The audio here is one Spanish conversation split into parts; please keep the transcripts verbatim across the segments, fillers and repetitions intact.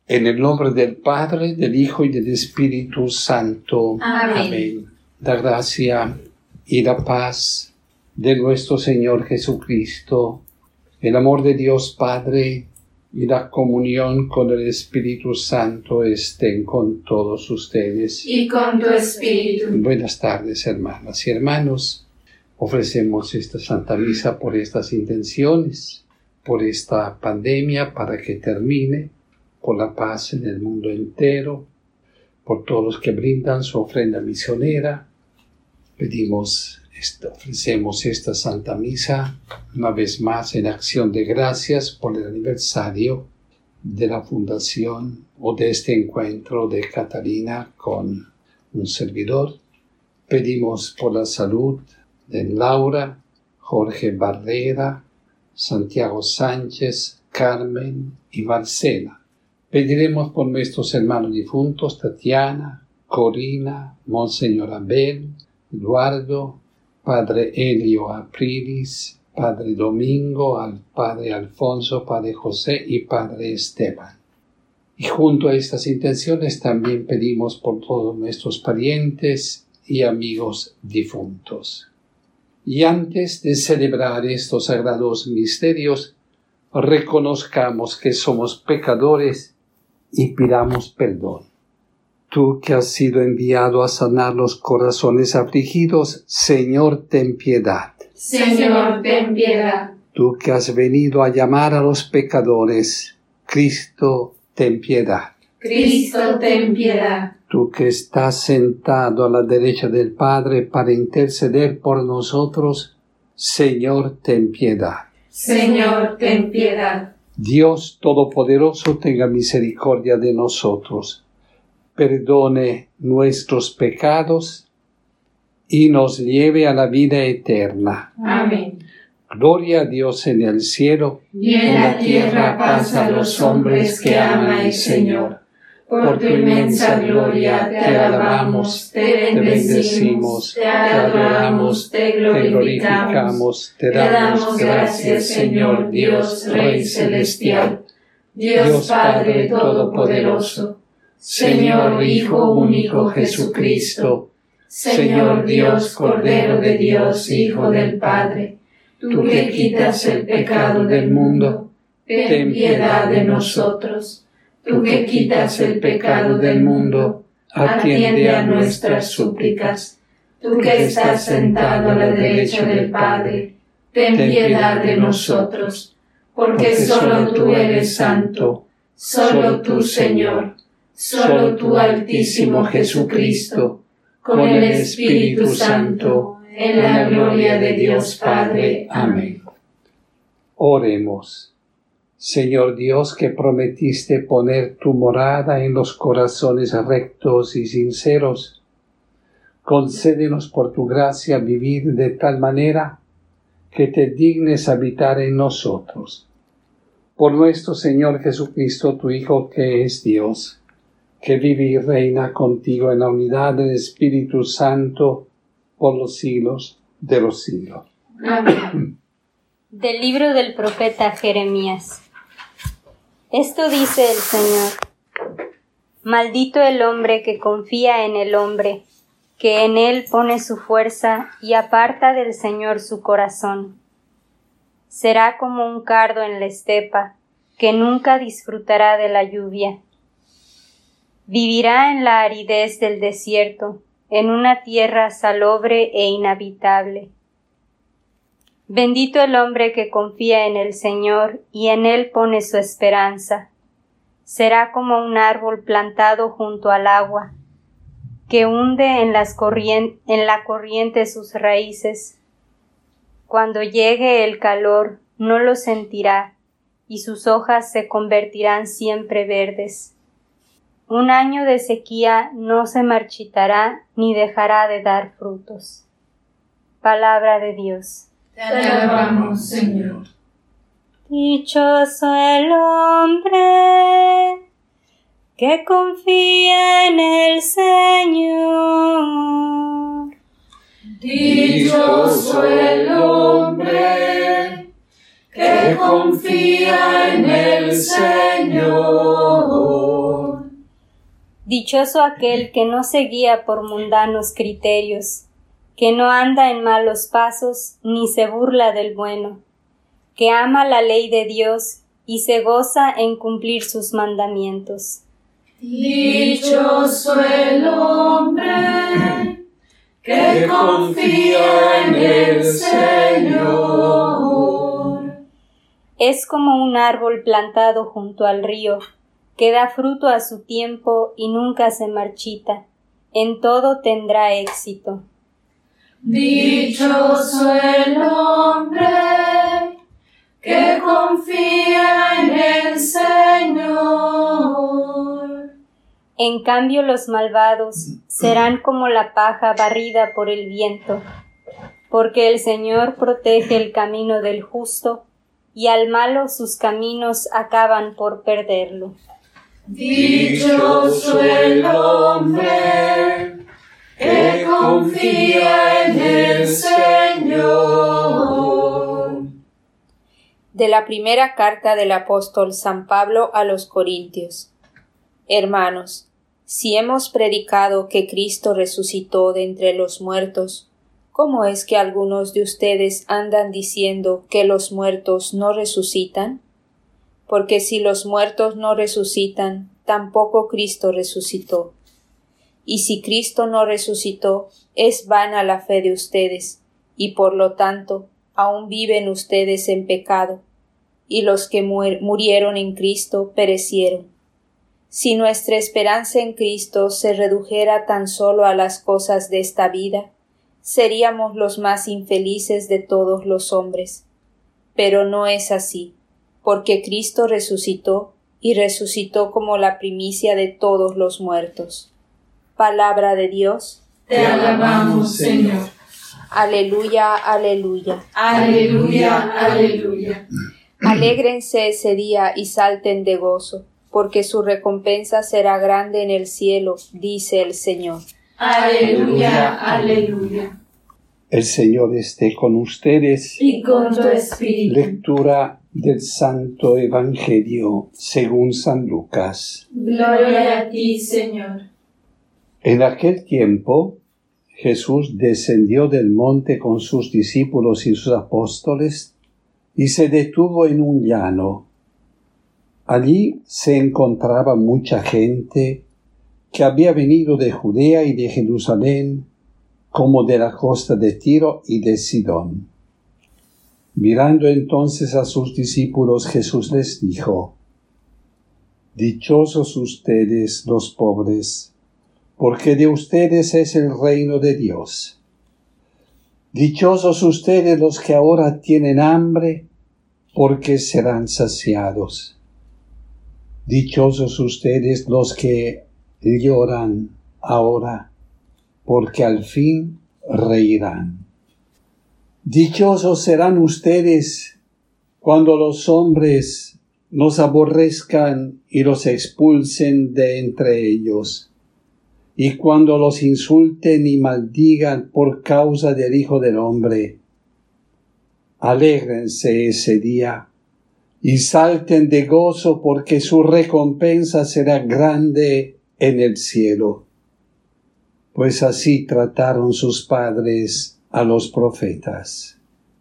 En el nombre del Padre, del Hijo y del Espíritu Santo. Amén. Amén. La gracia y la paz de nuestro Señor Jesucristo, el amor de Dios Padre y la comunión con el Espíritu Santo estén con todos ustedes. Y con tu espíritu. Buenas tardes, hermanas y hermanos. Ofrecemos esta Santa Misa por estas intenciones, por esta pandemia, para que termine, por la paz en el mundo entero, por todos los que brindan su ofrenda misionera. Pedimos, ofrecemos esta Santa Misa una vez más en acción de gracias por el aniversario de la fundación o de este encuentro de Catalina con un servidor. Pedimos por la salud de Laura, Jorge Barrera, Santiago Sánchez, Carmen y Marcela. Pediremos por nuestros hermanos difuntos Tatiana, Corina, Monseñor Abel, Eduardo, Padre Elio Aprilis, Padre Domingo, al Padre Alfonso, Padre José y Padre Esteban. Y junto a estas intenciones también pedimos por todos nuestros parientes y amigos difuntos. Y antes de celebrar estos sagrados misterios, reconozcamos que somos pecadores y pidamos perdón. Tú que has sido enviado a sanar los corazones afligidos, Señor, ten piedad. Señor, ten piedad. Tú que has venido a llamar a los pecadores, Cristo, ten piedad. Cristo, ten piedad. Tú que estás sentado a la derecha del Padre para interceder por nosotros, Señor, ten piedad. Señor, ten piedad. Dios Todopoderoso tenga misericordia de nosotros, perdone nuestros pecados y nos lleve a la vida eterna. Amén. Gloria a Dios en el cielo, y en la tierra paz a los hombres que ama el Señor. Por tu inmensa gloria te alabamos, te bendecimos, te adoramos, te glorificamos, te damos gracias, Señor Dios, Rey celestial, Dios Padre todopoderoso, Señor Hijo único Jesucristo, Señor Dios Cordero de Dios, Hijo del Padre, tú que quitas el pecado del mundo, ten piedad de nosotros. Tú que quitas el pecado del mundo, atiende a nuestras súplicas. Tú que estás sentado a la derecha del Padre, ten piedad de nosotros, porque solo tú eres santo, solo tú, Señor, solo tú, Altísimo Jesucristo, con el Espíritu Santo, en la gloria de Dios Padre. Amén. Oremos. Señor Dios, que prometiste poner tu morada en los corazones rectos y sinceros, concédenos por tu gracia vivir de tal manera que te dignes habitar en nosotros. Por nuestro Señor Jesucristo, tu Hijo, que es Dios, que vive y reina contigo en la unidad del Espíritu Santo por los siglos de los siglos. Amén. Del libro del profeta Jeremías. Esto dice el Señor: Maldito el hombre que confía en el hombre, que en él pone su fuerza y aparta del Señor su corazón. Será como un cardo en la estepa, que nunca disfrutará de la lluvia. Vivirá en la aridez del desierto, en una tierra salobre e inhabitable. Bendito el hombre que confía en el Señor y en él pone su esperanza. Será como un árbol plantado junto al agua, que hunde en, las corrien- en la corriente sus raíces. Cuando llegue el calor, no lo sentirá, y sus hojas se convertirán siempre verdes. Un año de sequía no se marchitará ni dejará de dar frutos. Palabra de Dios. Te alabamos, Señor. Dichoso el hombre que confía en el Señor. Dichoso el hombre que confía en el Señor. Dichoso aquel que no se guía por mundanos criterios, que no anda en malos pasos ni se burla del bueno, que ama la ley de Dios y se goza en cumplir sus mandamientos. Dichoso el hombre que confía en el Señor. Es como un árbol plantado junto al río, que da fruto a su tiempo y nunca se marchita. En todo tendrá éxito. Dichoso el hombre que confía en el Señor. En cambio los malvados serán como la paja barrida por el viento, porque el Señor protege el camino del justo, y al malo sus caminos acaban por perderlo. Dichoso el hombre que confía en el Señor. De la primera carta del apóstol San Pablo a los Corintios. Hermanos, si hemos predicado que Cristo resucitó de entre los muertos, ¿cómo es que algunos de ustedes andan diciendo que los muertos no resucitan? Porque si los muertos no resucitan, tampoco Cristo resucitó. Y si Cristo no resucitó, es vana la fe de ustedes, y por lo tanto, aún viven ustedes en pecado, y los que muer- murieron en Cristo perecieron. Si nuestra esperanza en Cristo se redujera tan solo a las cosas de esta vida, seríamos los más infelices de todos los hombres. Pero no es así, porque Cristo resucitó, y resucitó como la primicia de todos los muertos. Palabra de Dios. Te alabamos, Señor. Aleluya, aleluya. Aleluya, aleluya. Alégrense ese día y salten de gozo, porque su recompensa será grande en el cielo, dice el Señor. Aleluya, aleluya. El Señor esté con ustedes. Y con tu espíritu. Lectura del Santo Evangelio según San Lucas. Gloria a ti, Señor. En aquel tiempo, Jesús descendió del monte con sus discípulos y sus apóstoles y se detuvo en un llano. Allí se encontraba mucha gente que había venido de Judea y de Jerusalén, como de la costa de Tiro y de Sidón. Mirando entonces a sus discípulos, Jesús les dijo: Dichosos ustedes los pobres, porque de ustedes es el reino de Dios. Dichosos ustedes los que ahora tienen hambre, porque serán saciados. Dichosos ustedes los que lloran ahora, porque al fin reirán. Dichosos serán ustedes cuando los hombres los aborrezcan y los expulsen de entre ellos, y cuando los insulten y maldigan por causa del Hijo del Hombre. Alégrense ese día y salten de gozo, porque su recompensa será grande en el cielo. Pues así trataron sus padres a los profetas.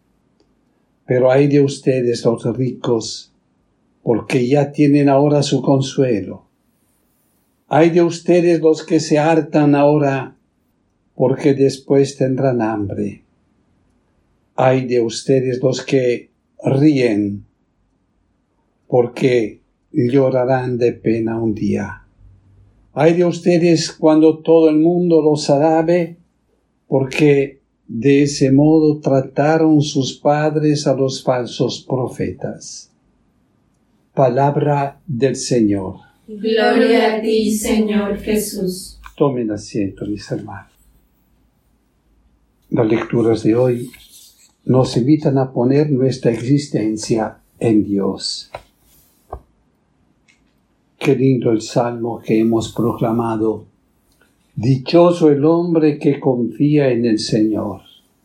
Pero ay de ustedes los ricos, porque ya tienen ahora su consuelo. Ay de ustedes los que se hartan ahora, porque después tendrán hambre. Ay de ustedes los que ríen, porque llorarán de pena un día. Ay de ustedes cuando todo el mundo los alabe, porque de ese modo trataron sus padres a los falsos profetas. Palabra del Señor. Gloria a ti, Señor Jesús. Tomen asiento, mis hermanos. Las lecturas de hoy nos invitan a poner nuestra existencia en Dios. Qué lindo el salmo que hemos proclamado. Dichoso el hombre que confía en el Señor.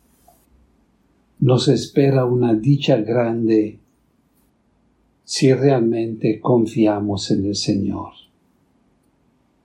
Nos espera una dicha grande si realmente confiamos en el Señor.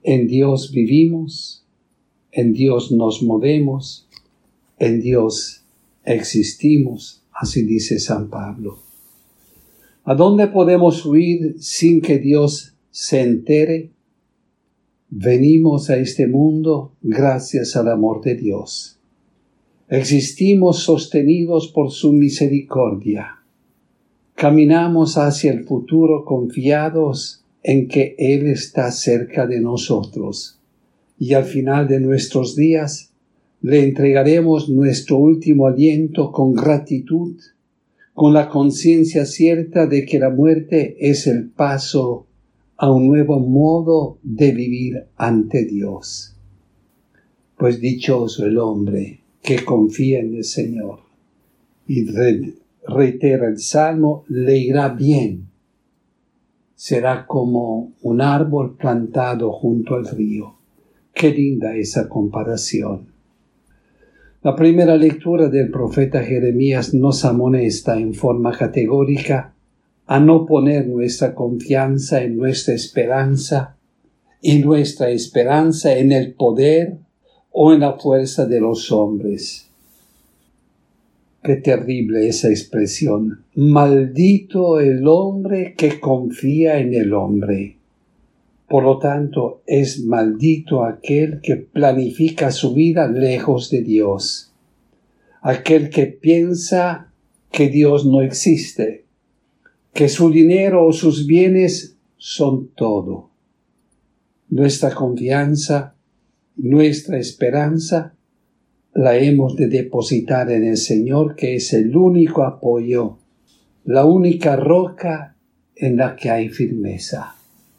En Dios vivimos, en Dios nos movemos, en Dios existimos, así dice San Pablo. ¿A dónde podemos huir sin que Dios se entere? Venimos a este mundo gracias al amor de Dios. Existimos sostenidos por su misericordia. Caminamos hacia el futuro confiados en que Él está cerca de nosotros. Y al final de nuestros días le entregaremos nuestro último aliento con gratitud, con la conciencia cierta de que la muerte es el paso a un nuevo modo de vivir ante Dios. Pues dichoso el hombre que confía en el Señor. Y re- reitera el Salmo, le irá bien. Será como un árbol plantado junto al río. Qué linda esa comparación. La primera lectura del profeta Jeremías nos amonesta en forma categórica a no poner nuestra confianza en nuestra esperanza y nuestra esperanza en el poder o en la fuerza de los hombres. Qué terrible esa expresión. Maldito el hombre que confía en el hombre. Por lo tanto, es maldito aquel que planifica su vida lejos de Dios. Aquel que piensa que Dios no existe, que su dinero o sus bienes son todo. Nuestra confianza, nuestra esperanza, la hemos de depositar en el Señor, que es el único apoyo, la única roca en la que hay firmeza.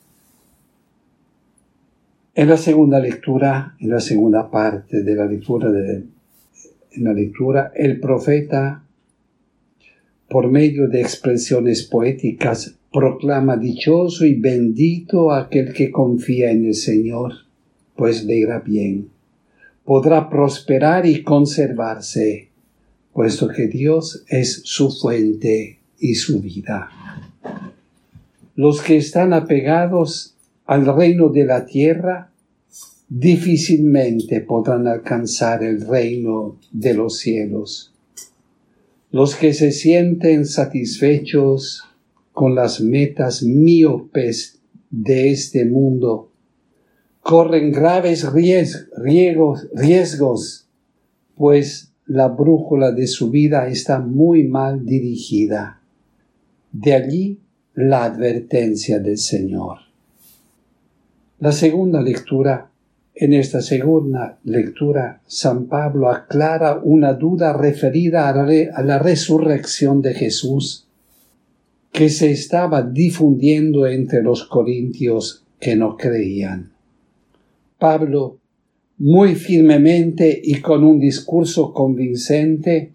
En la segunda lectura, en la segunda parte de la lectura, de, en la lectura, el profeta, por medio de expresiones poéticas, proclama dichoso y bendito aquel que confía en el Señor, pues le irá bien. Podrá prosperar y conservarse, puesto que Dios es su fuente y su vida. Los que están apegados al reino de la tierra difícilmente podrán alcanzar el reino de los cielos. Los que se sienten satisfechos con las metas míopes de este mundo corren graves riesgos, riesgos, pues la brújula de su vida está muy mal dirigida. De allí la advertencia del Señor. La segunda lectura, en esta segunda lectura, San Pablo aclara una duda referida a la, re, a la resurrección de Jesús, que se estaba difundiendo entre los corintios que no creían. Pablo, muy firmemente y con un discurso convincente,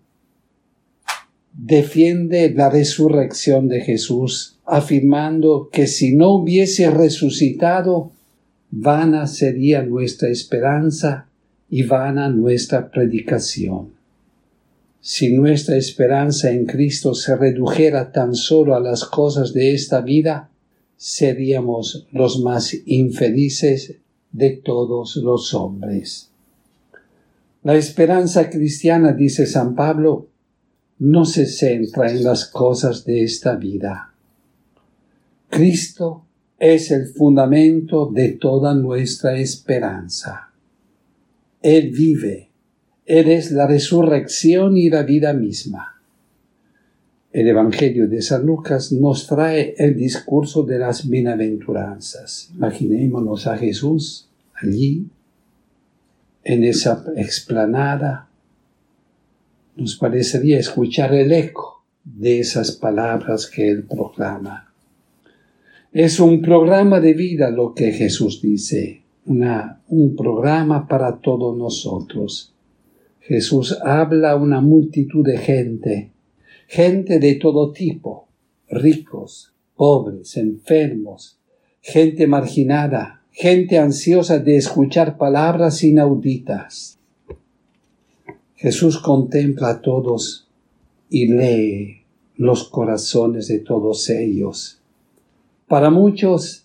defiende la resurrección de Jesús, afirmando que si no hubiese resucitado, vana sería nuestra esperanza y vana nuestra predicación. Si nuestra esperanza en Cristo se redujera tan solo a las cosas de esta vida, seríamos los más infelices de todos los hombres. La esperanza cristiana, dice San Pablo, no se centra en las cosas de esta vida. Cristo es el fundamento de toda nuestra esperanza. Él vive, Él es la resurrección y la vida misma. El Evangelio de San Lucas nos trae el discurso de las bienaventuranzas. Imaginémonos a Jesús allí, en esa explanada. Nos parecería escuchar el eco de esas palabras que Él proclama. Es un programa de vida lo que Jesús dice, una, un programa para todos nosotros. Jesús habla a una multitud de gente, gente de todo tipo, ricos, pobres, enfermos, gente marginada, gente ansiosa de escuchar palabras inauditas. Jesús contempla a todos y lee los corazones de todos ellos. Para muchos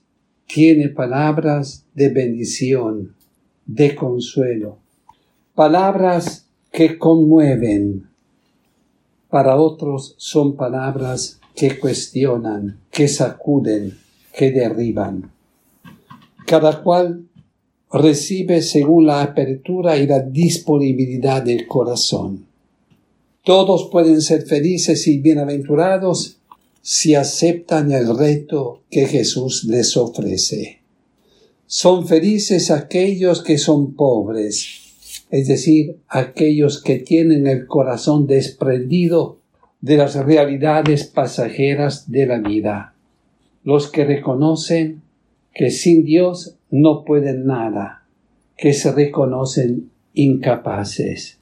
tiene palabras de bendición, de consuelo, palabras que conmueven. Para otros son palabras que cuestionan, que sacuden, que derriban. Cada cual recibe según la apertura y la disponibilidad del corazón. Todos pueden ser felices y bienaventurados si aceptan el reto que Jesús les ofrece. Son felices aquellos que son pobres, es decir, aquellos que tienen el corazón desprendido de las realidades pasajeras de la vida, los que reconocen que sin Dios no pueden nada, que se reconocen incapaces.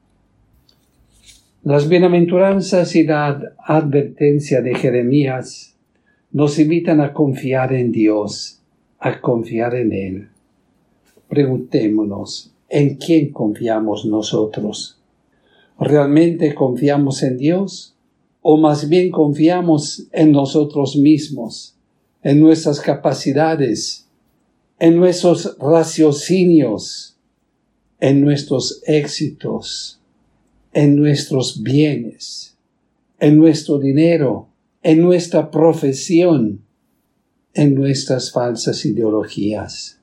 Las bienaventuranzas y la advertencia de Jeremías nos invitan a confiar en Dios, a confiar en Él. Preguntémonos, ¿en quién confiamos nosotros? ¿Realmente confiamos en Dios? ¿O más bien confiamos en nosotros mismos, en nuestras capacidades, en nuestros raciocinios, en nuestros éxitos, en nuestros bienes, en nuestro dinero, en nuestra profesión, en nuestras falsas ideologías?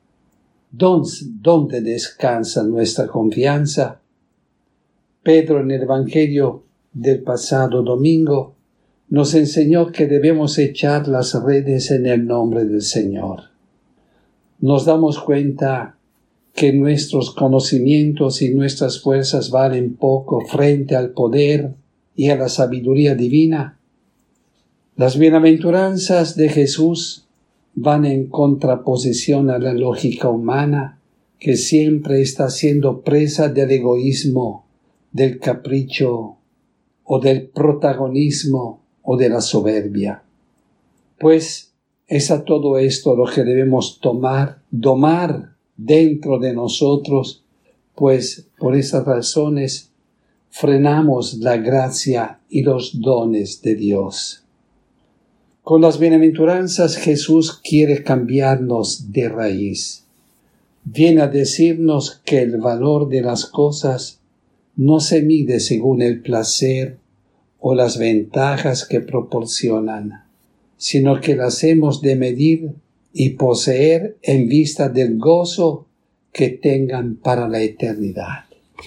¿Dónde descansa nuestra confianza? Pedro, en el Evangelio del pasado domingo, nos enseñó que debemos echar las redes en el nombre del Señor. Nos damos cuenta que nuestros conocimientos y nuestras fuerzas valen poco frente al poder y a la sabiduría divina. Las bienaventuranzas de Jesús van en contraposición a la lógica humana, que siempre está siendo presa del egoísmo, del capricho o del protagonismo o de la soberbia. Pues es a todo esto lo que debemos tomar, domar dentro de nosotros, pues por esas razones frenamos la gracia y los dones de Dios. Con las bienaventuranzas Jesús quiere cambiarnos de raíz. Viene a decirnos que el valor de las cosas no se mide según el placer o las ventajas que proporcionan, sino que las hemos de medir y poseer en vista del gozo que tengan para la eternidad.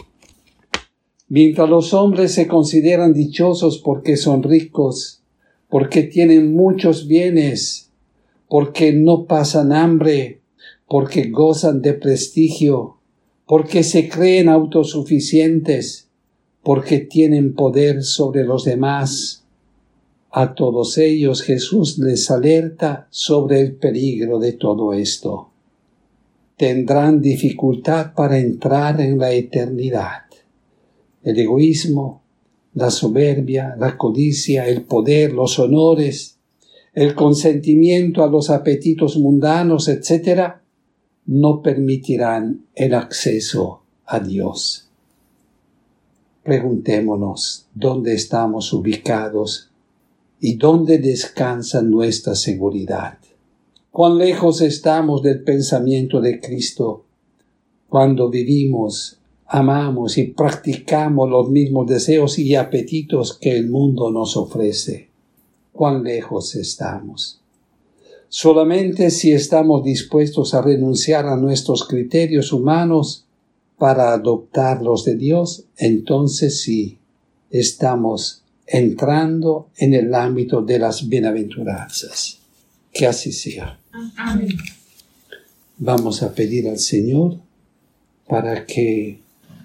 Mientras los hombres se consideran dichosos porque son ricos, porque tienen muchos bienes, porque no pasan hambre, porque gozan de prestigio, porque se creen autosuficientes, porque tienen poder sobre los demás, a todos ellos Jesús les alerta sobre el peligro de todo esto. Tendrán dificultad para entrar en la eternidad. El egoísmo, la soberbia, la codicia, el poder, los honores, el consentimiento a los apetitos mundanos, etcétera, no permitirán el acceso a Dios. Preguntémonos dónde estamos ubicados y dónde descansa nuestra seguridad. ¿Cuán lejos estamos del pensamiento de Cristo cuando vivimos, amamos y practicamos los mismos deseos y apetitos que el mundo nos ofrece? ¿Cuán lejos estamos? Solamente si estamos dispuestos a renunciar a nuestros criterios humanos para adoptar los de Dios, entonces sí estamos entrando en el ámbito de las bienaventuranzas. Que así sea. Amén. Vamos a pedir al Señor para que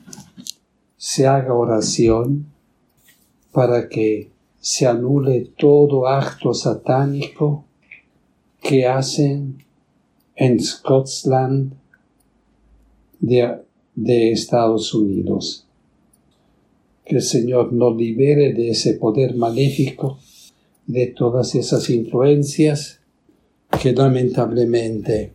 se haga oración, para que se anule todo acto satánico que hacen en Scotland de, de Estados Unidos. Que el Señor nos libere de ese poder maléfico, de todas esas influencias que lamentablemente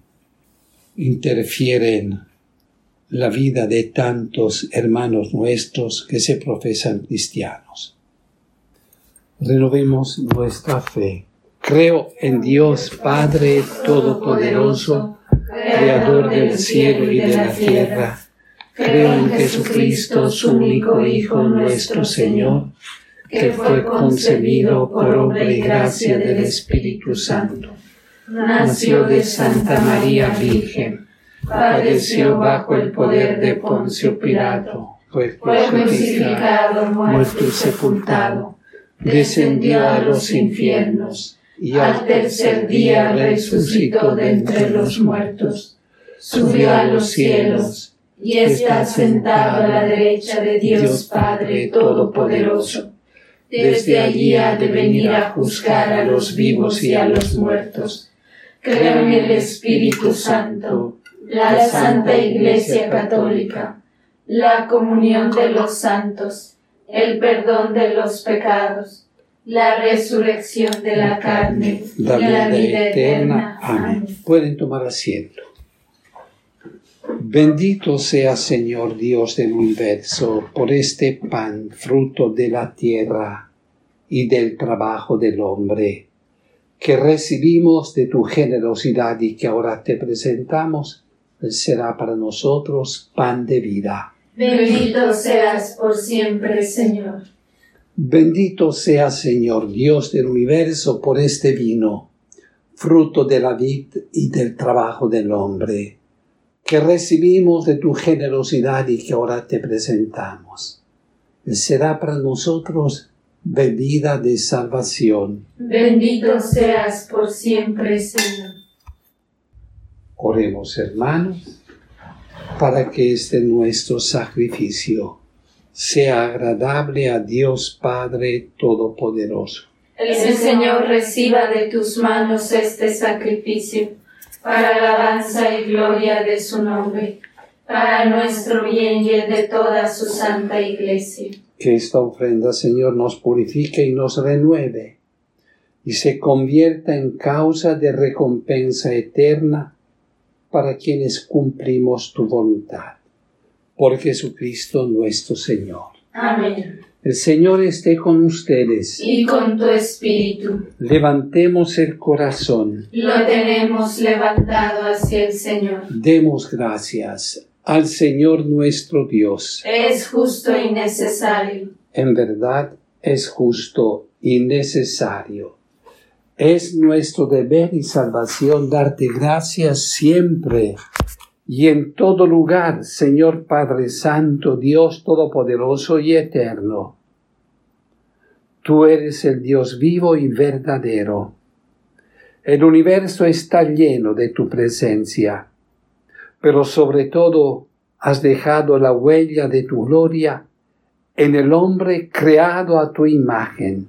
interfieren la vida de tantos hermanos nuestros que se profesan cristianos. Renovemos nuestra fe. Creo en Dios Padre Todopoderoso, Creador del cielo y de la tierra. Creo en Jesucristo, su único Hijo, nuestro Señor, que fue concebido por obra y gracia del Espíritu Santo. Nació de Santa María Virgen, padeció bajo el poder de Poncio Pilato, fue crucificado, muerto y sepultado, descendió a los infiernos, y al tercer día resucitó de entre los muertos, subió a los cielos, y está sentado a la derecha de Dios Padre Todopoderoso. Desde allí ha de venir a juzgar a los vivos y a los muertos. Creo en el Espíritu Santo, la Santa Iglesia Católica, la comunión de los santos, el perdón de los pecados, la resurrección de la carne y la vida eterna. Amén. Pueden tomar asiento. Bendito sea, Señor Dios del universo, por este pan, fruto de la tierra y del trabajo del hombre, que recibimos de tu generosidad y que ahora te presentamos. Será para nosotros pan de vida. Bendito seas por siempre, Señor. Bendito sea, Señor Dios del universo, por este vino, fruto de la vid y del trabajo del hombre, que recibimos de tu generosidad y que ahora te presentamos. Será para nosotros bebida de salvación. Bendito seas por siempre, Señor. Oremos, hermanos, para que este nuestro sacrificio sea agradable a Dios Padre Todopoderoso. El Señor reciba de tus manos este sacrificio, para alabanza y gloria de su nombre, para nuestro bien y el de toda su santa Iglesia. Que esta ofrenda, Señor, nos purifique y nos renueve, y se convierta en causa de recompensa eterna para quienes cumplimos tu voluntad. Por Jesucristo nuestro Señor. Amén. El Señor esté con ustedes. Y con tu espíritu. Levantemos el corazón. Lo tenemos levantado hacia el Señor. Demos gracias al Señor nuestro Dios. Es justo y necesario. En verdad es justo y necesario. Es nuestro deber y salvación darte gracias siempre y en todo lugar, Señor Padre Santo, Dios Todopoderoso y Eterno. Tú eres el Dios vivo y verdadero. El universo está lleno de tu presencia, pero sobre todo has dejado la huella de tu gloria en el hombre creado a tu imagen.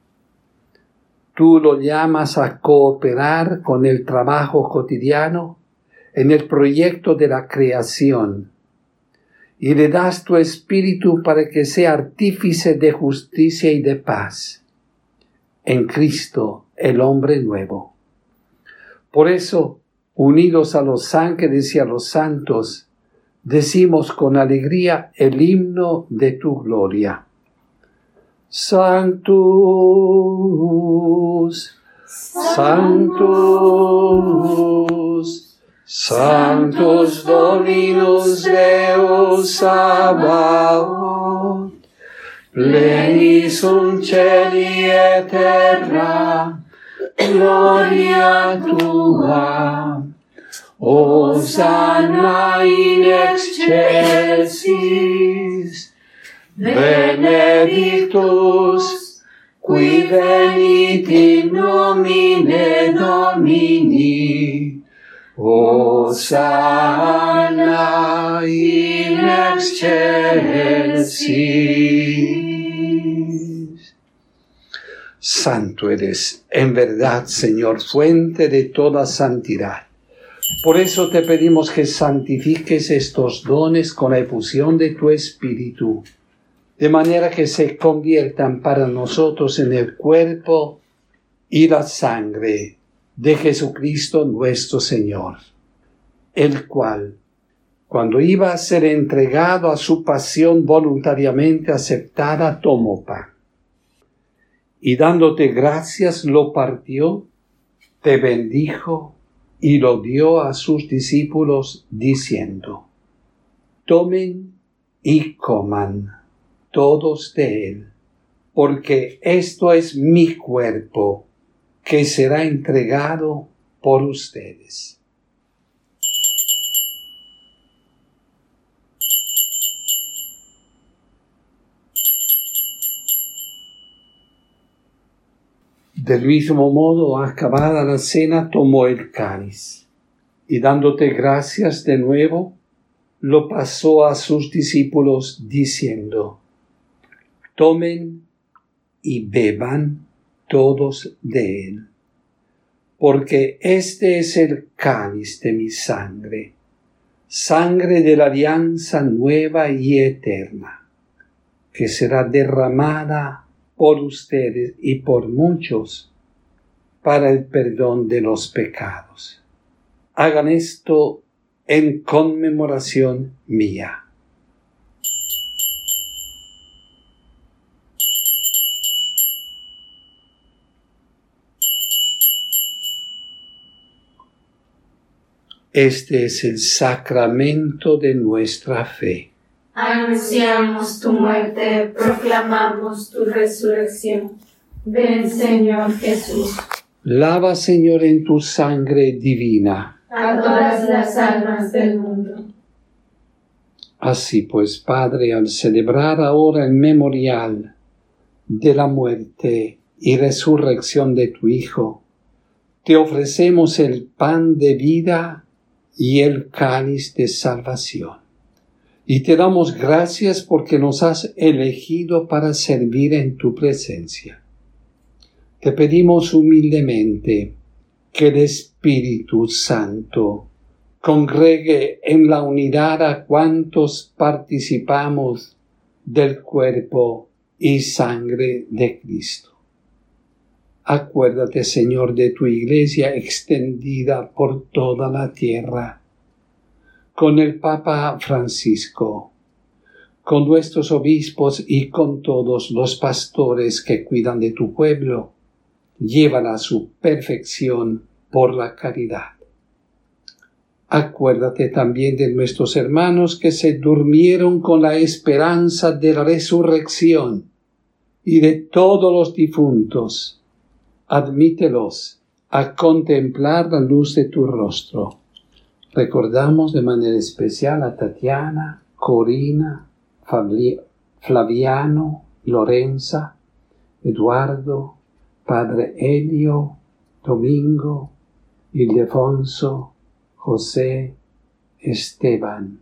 Tú lo llamas a cooperar con el trabajo cotidiano en el proyecto de la creación y le das tu espíritu para que sea artífice de justicia y de paz en Cristo, el hombre nuevo. Por eso, unidos a los ángeles y a los santos, decimos con alegría el himno de tu gloria. Sanctus, Sanctus, Sanctus Dominus Deus Sabaoth, plenis sunt celi et terra, gloria tua. Hosanna in excelsis, benedictus qui venit in nomine Domini. Hosanna in excelsis. Santo eres, en verdad, Señor, fuente de toda santidad. Por eso te pedimos que santifiques estos dones con la efusión de tu Espíritu, de manera que se conviertan para nosotros en el cuerpo y la sangre de Jesucristo nuestro Señor, el cual, cuando iba a ser entregado a su pasión voluntariamente aceptada, tomó pan, y dándote gracias lo partió, te bendijo y lo dio a sus discípulos diciendo: tomen y coman todos de él, porque esto es mi cuerpo, que será entregado por ustedes. Del mismo modo, acabada la cena, tomó el cáliz, y dándote gracias de nuevo, lo pasó a sus discípulos diciendo: tomen y beban todos de él, porque este es el cáliz de mi sangre, sangre de la alianza nueva y eterna, que será derramada por ustedes y por muchos para el perdón de los pecados. Hagan esto en conmemoración mía. Este es el sacramento de nuestra fe. Anunciamos tu muerte, proclamamos tu resurrección. Ven, Señor Jesús. Lava, Señor, en tu sangre divina a todas las almas del mundo. Así pues, Padre, al celebrar ahora el memorial de la muerte y resurrección de tu Hijo, te ofrecemos el pan de vida y el cáliz de salvación. Y te damos gracias porque nos has elegido para servir en tu presencia. Te pedimos humildemente que el Espíritu Santo congregue en la unidad a cuantos participamos del cuerpo y sangre de Cristo. Acuérdate, Señor, de tu Iglesia extendida por toda la tierra, con el Papa Francisco, con nuestros obispos y con todos los pastores que cuidan de tu pueblo, llévala a su perfección por la caridad. Acuérdate también de nuestros hermanos que se durmieron con la esperanza de la resurrección y de todos los difuntos. Admítelos a contemplar la luz de tu rostro. Recordamos de manera especial a Tatiana, Corina, Flaviano, Lorenza, Eduardo, Padre Elio, Domingo, Ildefonso, José, Esteban,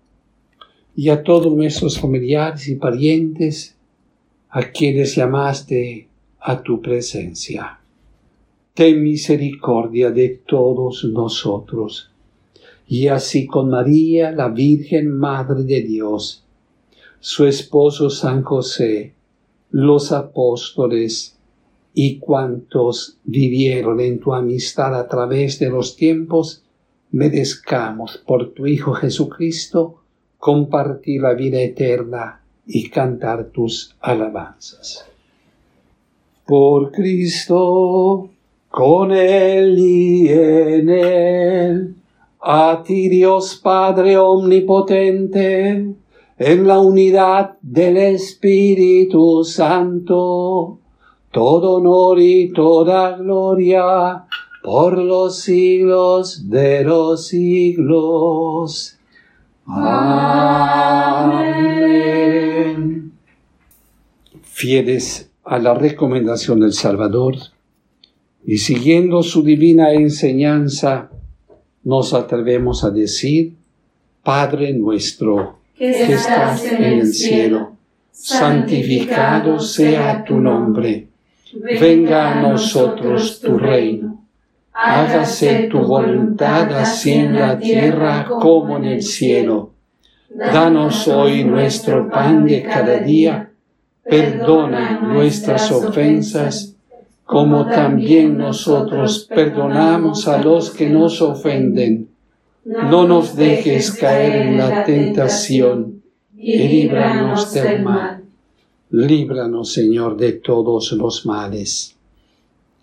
y a todos nuestros familiares y parientes a quienes llamaste a tu presencia. Ten misericordia de todos nosotros, y así con María, la Virgen Madre de Dios, su esposo San José, los apóstoles y cuantos vivieron en tu amistad a través de los tiempos, merezcamos por tu Hijo Jesucristo compartir la vida eterna y cantar tus alabanzas. Por Cristo, con Él y en Él, a ti Dios Padre omnipotente, en la unidad del Espíritu Santo, todo honor y toda gloria por los siglos de los siglos. Amén. Fieles a la recomendación del Salvador y siguiendo su divina enseñanza, nos atrevemos a decir: Padre nuestro, que estás en el cielo, santificado sea tu nombre. Venga a nosotros tu reino. Hágase tu voluntad así en la tierra como en el cielo. Danos hoy nuestro pan de cada día. Perdona nuestras ofensas, como también nosotros perdonamos a los que nos ofenden. No nos dejes caer en la tentación, y líbranos del mal. Líbranos, Señor, de todos los males.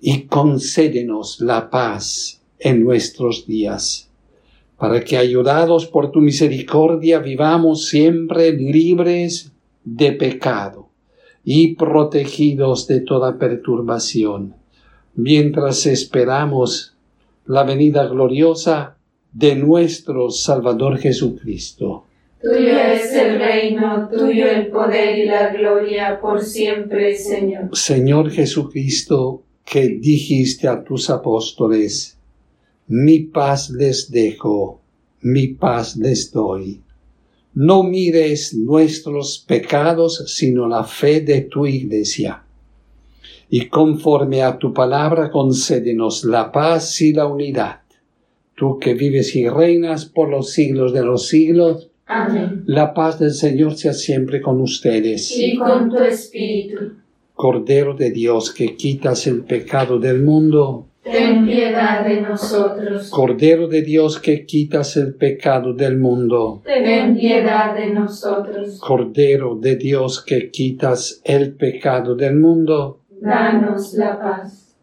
y concédenos la paz en nuestros días, para que, ayudados por tu misericordia, vivamos siempre libres de pecado y protegidos de toda perturbación, mientras esperamos la venida gloriosa de nuestro Salvador Jesucristo. Tuyo es el reino, tuyo el poder y la gloria por siempre, Señor. Señor Jesucristo, que dijiste a tus apóstoles: mi paz les dejo, mi paz les doy. No mires nuestros pecados, sino la fe de tu Iglesia. Y conforme a tu palabra, concédenos la paz y la unidad. Tú que vives y reinas por los siglos de los siglos. Amén. La paz del Señor sea siempre con ustedes. Y con tu espíritu. Cordero de Dios, que quitas el pecado del mundo, ten piedad de nosotros. Cordero de Dios, que quitas el pecado del mundo, ten piedad de nosotros. Cordero de Dios, que quitas el pecado del mundo, danos la paz.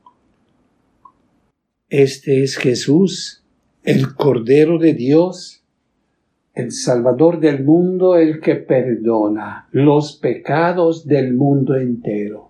Este es Jesús, el Cordero de Dios, el Salvador del mundo, el que perdona los pecados del mundo entero.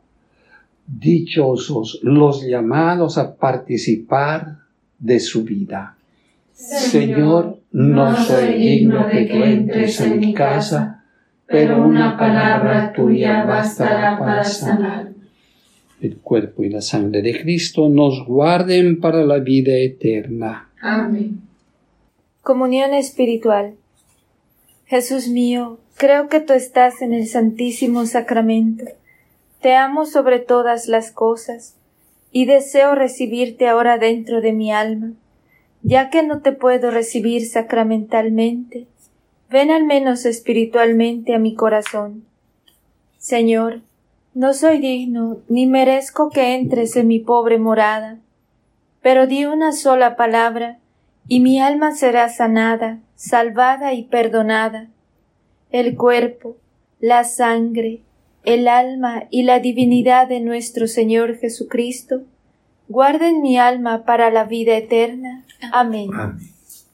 Dichosos los llamados a participar de su vida. Señor, no soy digno de que entres en mi casa, pero una palabra tuya bastará para sanar. El cuerpo y la sangre de Cristo nos guarden para la vida eterna. Amén. Comunión espiritual. Jesús mío, creo que tú estás en el Santísimo Sacramento. Te amo sobre todas las cosas y deseo recibirte ahora dentro de mi alma. Ya que no te puedo recibir sacramentalmente, ven al menos espiritualmente a mi corazón. Señor, no soy digno ni merezco que entres en mi pobre morada, pero di una sola palabra y mi alma será sanada, salvada y perdonada. El cuerpo, la sangre, el alma y la divinidad de nuestro Señor Jesucristo guarden mi alma para la vida eterna. Amén. Amén.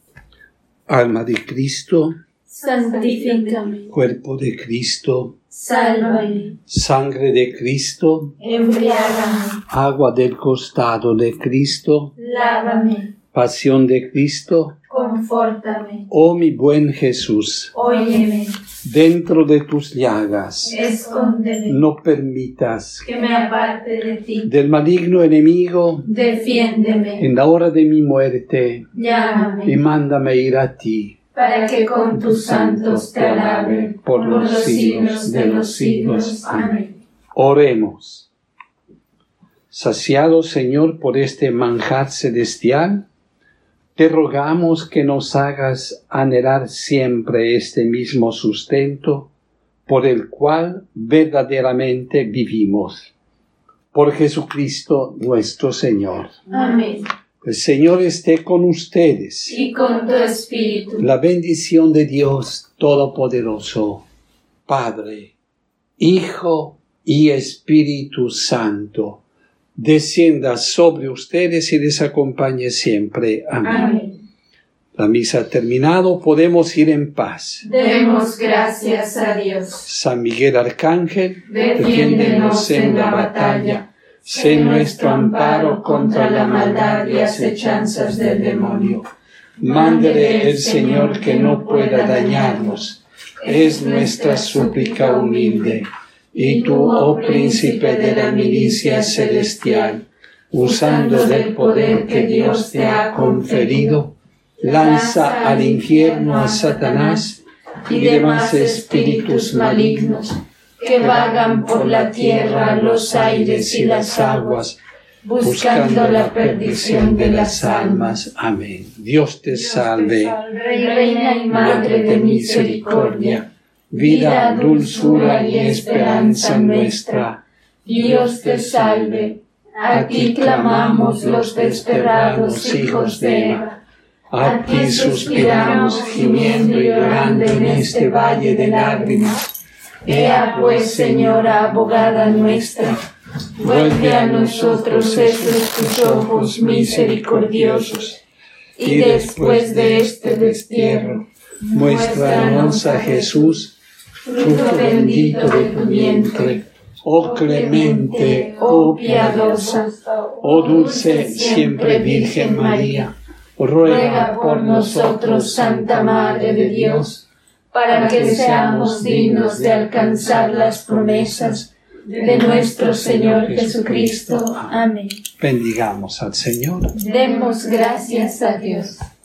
Alma de Cristo, santifícame. Cuerpo de Cristo, sálvame. Sangre de Cristo, embriágame. Agua del costado de Cristo, lávame. Pasión de Cristo, confórtame. Oh mi buen Jesús, óyeme. Dentro de tus llagas, escóndeme. No permitas que me aparte de ti. Del maligno enemigo, defiéndeme. En la hora de mi muerte, llámame. Y mándame ir a ti, para que con tus santos te alabe por los siglos de los siglos. Amén. Oremos. Saciado, Señor, por este manjar celestial, te rogamos que nos hagas anhelar siempre este mismo sustento por el cual verdaderamente vivimos. Por Jesucristo nuestro Señor. Amén. El Señor esté con ustedes. Y con tu espíritu. La bendición de Dios Todopoderoso, Padre, Hijo y Espíritu Santo, descienda sobre ustedes y les acompañe siempre. Amén. Amén. La misa ha terminado, podemos ir en paz. Demos gracias a Dios. San Miguel Arcángel, defiéndenos en la batalla. Sé nuestro amparo contra la maldad y acechanzas del demonio. Mándele el Señor que no pueda dañarnos. Es nuestra súplica humilde. Y tú, oh príncipe de la milicia celestial, usando del poder que Dios te ha conferido, lanza al infierno a Satanás y demás espíritus malignos que vagan por la tierra, los aires y las aguas, buscando la perdición de las almas. Amén. Dios te salve, Reina y Madre de misericordia, vida, dulzura y esperanza nuestra. Dios te salve. A ti clamamos los desterrados hijos de Eva. A ti suspiramos gimiendo y llorando en este valle de lágrimas. Ea pues, Señora, abogada nuestra, Vuelve a nosotros esos tus ojos misericordiosos, y después de este destierro, muéstranos a Jesús, fruto bendito de tu vientre, oh clemente, oh piadosa, oh dulce siempre Virgen María. Ruega por nosotros, Santa Madre de Dios, para que seamos dignos de alcanzar las promesas de nuestro Señor Jesucristo. Amén. Bendigamos al Señor. Demos gracias a Dios.